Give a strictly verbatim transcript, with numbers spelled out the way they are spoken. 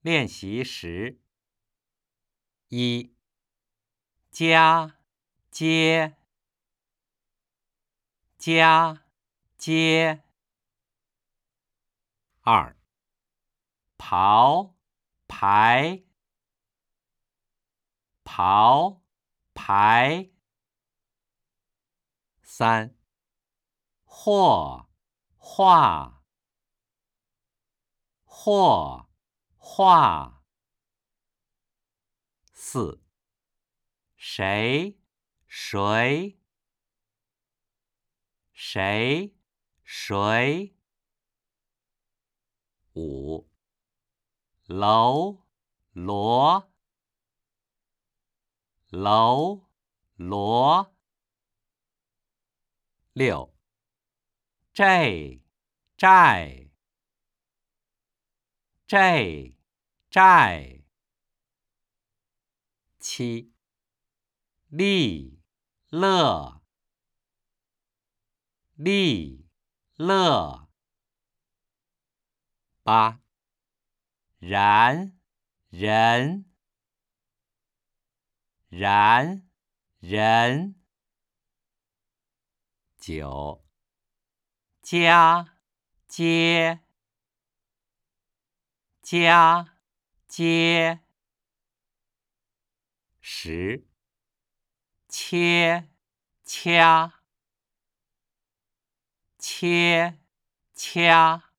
练习十。一、家、街、家、街。二、刨、排、刨、排。三、或、画、或、画。四、谁、谁、谁、谁。五、楼、罗、楼、罗。六、这、债、这、债。七、利、乐、利、乐。八、然、人、然、人。九、家、街、家、街。十、切、掐、切、掐。